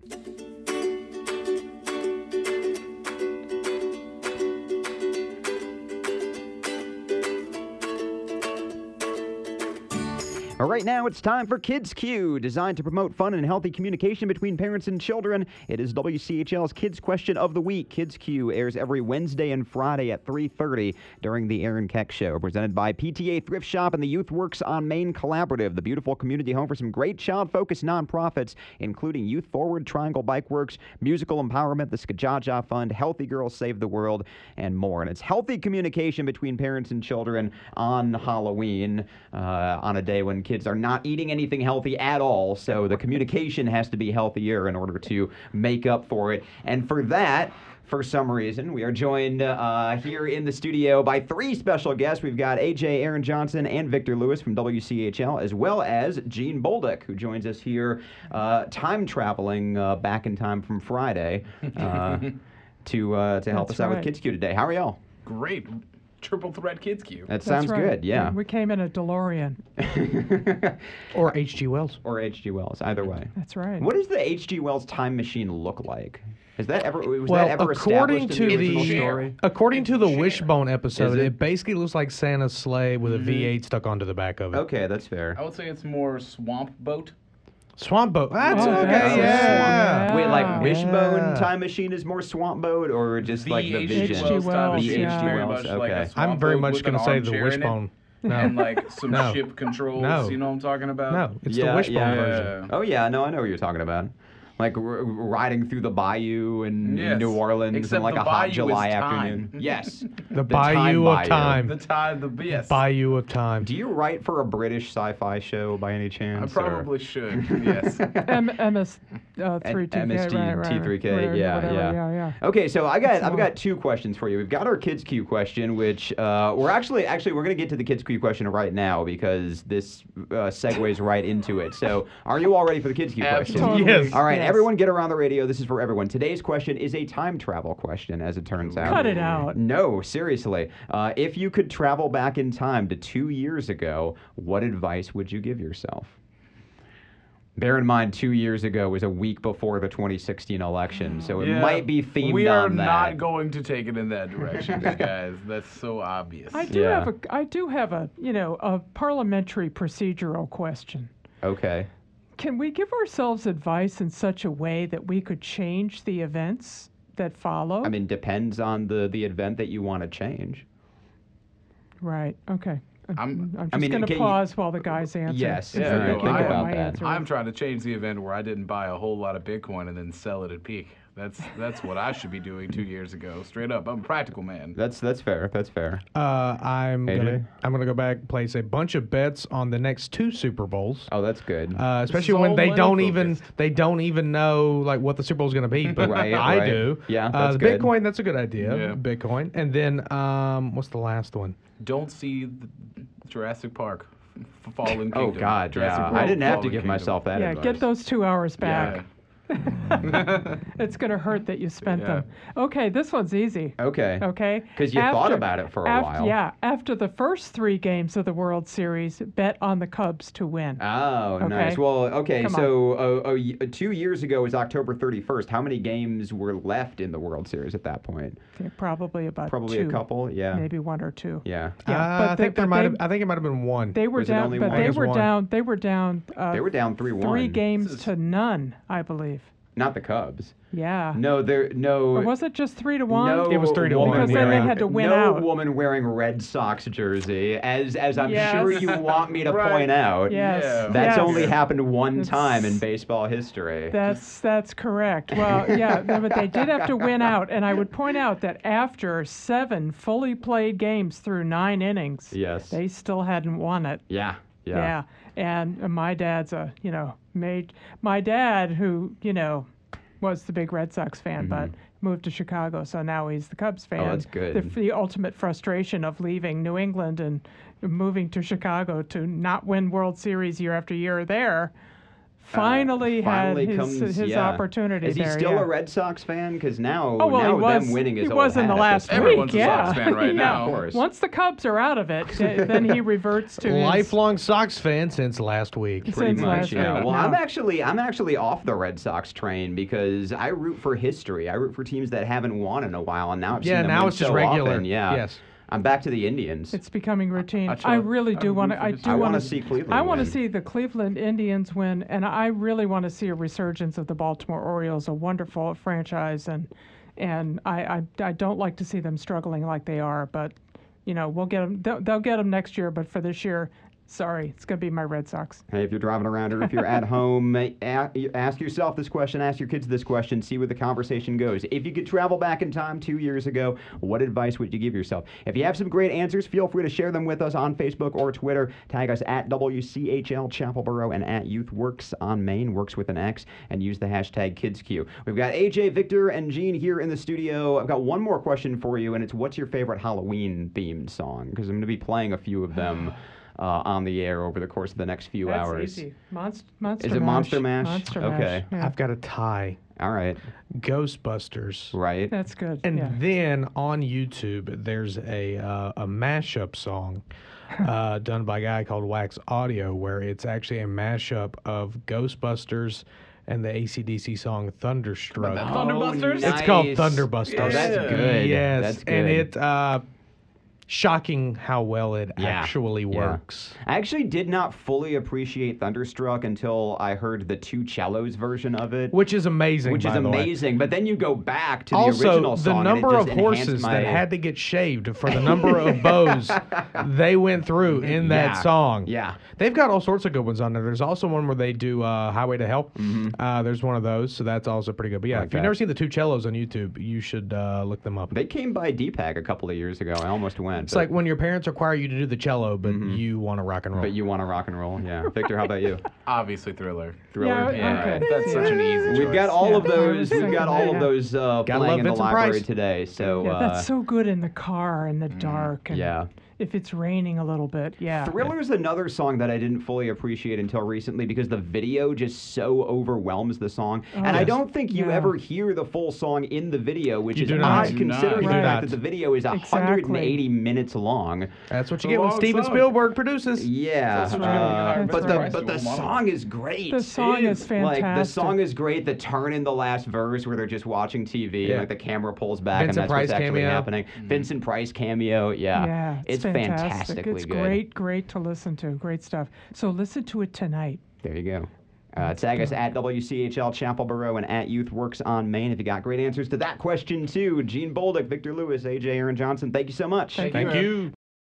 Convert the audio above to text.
All right, now it's time for Kids Q, designed to promote fun and healthy communication between parents and children. It is WCHL's Kids Question of the Week. Kids Q airs every Wednesday and Friday at 3:30 during the Aaron Keck Show, presented by PTA Thrift Shop and the Youth Works on Main Collaborative, the beautiful community home for some great child-focused nonprofits, including Youth Forward, Triangle Bike Works, Musical Empowerment, the Skajaja Fund, Healthy Girls Save the World, and more. And it's healthy communication between parents and children on Halloween, on a day when kids are not eating anything healthy at all, so the communication has to be healthier in order to make up for it. And for that, for some reason, we are joined here in the studio by three special guests. We've got AJ, Aaron Johnson, and Victor Lewis from WCHL, as well as Gene Bolduc, who joins us here time traveling back in time from Friday to help us out with Kids Q today. How are y'all? Great. Triple threat Kids Q. That sounds good, yeah. We came in a DeLorean. Or H.G. Wells. Or H.G. Wells, either way. That's right. What does the H.G. Wells time machine look like? Was that ever according established to in the original story? According to the Wishbone episode, it basically looks like Santa's sleigh with a V8 stuck onto the back of it. Okay, that's fair. I would say it's more swamp boat. Swamp boat. That's okay, that's yeah. Wait, like Wishbone time machine is more swamp boat, or just like the Vision? H.G. Wells, The H.G. yeah. Wells, Like a okay. swamp I'm very boat much with going an to say the armchair in it. Wishbone. And like some No. ship controls. No. You know what I'm talking about? No, it's the Wishbone version. Oh yeah, no, I know what you're talking about. Like riding through the bayou in Yes. New Orleans Except on like the a hot bayou is July time. afternoon. Yes. The Bayou of Time. The time, the yes. Bayou of Time. Do you write for a British sci-fi show by any I chance? probably should. Yes. MS 3K, MST right. T3K, yeah, Whatever, yeah. yeah. Okay, so I've got two questions for you. We've got our Kids Q question, which we're actually we're gonna get to the Kids Q question right now because this segues right into it. So, are you all ready for the Kids Q question? Totally. Yes. All right, Yes. everyone, get around the radio. This is for everyone. Today's question is a time travel question, as it turns out. Cut it out. No, seriously. If you could travel back in time to 2 years ago, what advice would you give yourself? Bear in mind, 2 years ago was a week before the 2016 election, so it might be themed on that. We are not going to take it in that direction, guys. That's so obvious. I do have a a parliamentary procedural question. Okay. Can we give ourselves advice in such a way that we could change the events that follow? I mean, depends on the event that you want to change. Right. Okay. I'm just going to pause while the guys answer. Yes. If Yeah, they're right. thinking Think about about my that. answer. I'm trying to change the event where I didn't buy a whole lot of Bitcoin and then sell it at peak. That's what I should be doing 2 years ago. Straight up, I'm a practical man. That's fair. That's fair. I'm AJ? gonna go back, place a bunch of bets on the next 2 Super Bowls. Oh, that's good. Especially all when they money don't even know like what the Super Bowl's gonna be, but Right, I right. do. Yeah, that's the good. Bitcoin, that's a good idea. Yeah. Bitcoin, and then what's the last one? Don't see the Jurassic Park, Fallen Kingdom. Oh God, Jurassic yeah. World, I didn't have to Fallen give Kingdom. myself that Yeah, advice. get those 2 hours back. Yeah. It's going to hurt that you spent Yeah. them. Okay, this one's easy. Okay. Okay. 'Cause you thought about it for a while. Yeah. After the first 3 games of the World Series, bet on the Cubs to win. Oh, Okay. nice. Well, okay, Come so 2 years ago was October 31st. How many games were left in the World Series at that point? Okay, probably about Probably 2. a couple, yeah. Maybe 1 or 2. Yeah. Yeah, I think it might have been 1. They were Was it down, only but one? they It was were 1. down. They were down. They were down 3-1. 3 games This is- to none, I believe. Not the Cubs. Yeah. No, Or was it just 3-1? No It was 3-1. woman Because then they wearing- had to win no out. woman wearing Red Sox jersey, as I'm Yes. sure you want me to Right. point out. Yes. Yeah. That's yes. only happened one It's- time in baseball history. That's correct. Well, yeah, but they did have to win out, and I would point out that after 7 fully played games through 9 innings, Yes. they still hadn't won it. Yeah. Yeah, and my dad's my dad who was the big Red Sox fan, but moved to Chicago, so now he's the Cubs fan. Oh, that's good. The ultimate frustration of leaving New England and moving to Chicago to not win World Series year after year there finally had comes, his opportunity Is he there. still yeah. a Red Sox fan? Because now, Oh, well, now he was, them winning is he old was in hat the at last this week. point. Everyone's a yeah. Sox fan right Yeah. now. Of course. Once the Cubs are out of it, then he reverts to his Lifelong Sox fan since last week. Since Pretty much, last yeah. week, Well, no. I'm actually off the Red Sox train because I root for history. I root for teams that haven't won in a while, and now I've seen them now win it's just so regular. often. Yeah. Yes. I'm back to the Indians. It's becoming routine. I I really do root want for to. I his- do I want wanna see Cleveland I want to win. see the Cleveland Indians win, and I really want to see a resurgence of the Baltimore Orioles, a wonderful franchise, and I don't like to see them struggling like they are. But we'll get them. They'll get them next year. But for this year, sorry, it's gonna be my Red Sox. Hey, if you're driving around or if you're at home, ask yourself this question, ask your kids this question, see where the conversation goes. If you could travel back in time 2 years ago, what advice would you give yourself? If you have some great answers, feel free to share them with us on Facebook or Twitter. Tag us at WCHL Chapelboro and at YouthWorks on Main, works with an X, and use the hashtag KidsQ. We've got AJ, Victor, and Gene here in the studio. I've got one more question for you, and it's what's your favorite Halloween-themed song? Because I'm going to be playing a few of them on the air over the course of the next few That's hours. easy. Monster Is it Monster Mash? Monster Okay. Mash. Yeah. I've got a tie. All right. Ghostbusters. Right. That's good. And yeah. then on YouTube, there's a mashup song done by a guy called Wax Audio, where it's actually a mashup of Ghostbusters and the AC/DC song Thunderstruck. Thunderbusters? nice. It's called Thunderbusters. Oh, that's Yeah. good. Yes, That's good. and it shocking how well it Yeah. actually Yeah. works. I actually did not fully appreciate Thunderstruck until I heard the two cellos version of it. Which is amazing. Which is by the way. amazing, but then you go back to the Also, original the song. number and it of just enhanced horses my... that had to get shaved for the number of bows they went through in that Yeah. song. Yeah. They've got all sorts of good ones on there. There's also one where they do Highway to Hell. Mm-hmm. There's one of those, so that's also pretty good. But yeah, Like if you've that. never seen the two cellos on YouTube, you should look them up. They came by DPAC a couple of years ago. I almost went. It's like when your parents require you to do the cello, but you want to rock and roll. But you want to rock and roll, yeah. Victor, how about you? Obviously, Thriller. Thriller. Yeah, okay. That's such an easy choice. We've got all of Yeah. those. I was We've got thinking all that, of those love playing in the Vincent library Price. today. So Yeah, that's so good in the car in the dark. And yeah. If it's raining a little bit, yeah. Thriller's another song that I didn't fully appreciate until recently because the video just so overwhelms the song. And I yes. don't think you Yeah. ever hear the full song in the video, which You is do not. odd You do not. considering the Right. fact that the video is 180 Exactly. minutes long. That's what you a get when long Steven song. Spielberg produces. Yeah, That's what you're gonna hire but Vincent Price the to do a monologue. song is great. The song is Like the fantastic. song is great. The turn in the last verse where they're just watching TV, Yeah. and like the camera pulls back, Vincent and that's Price what's actually cameo. happening. Vincent Price cameo, yeah, Yeah, it's fantastic. fantastically It's good. great to listen to. Great stuff. So listen to it tonight. There you go. Tag us at WCHL Chapelboro and at YouthWorks on Main if you got great answers to that question too. Gene Bolduc, Victor Lewis, AJ Aaron Johnson, thank you so much. Thank you.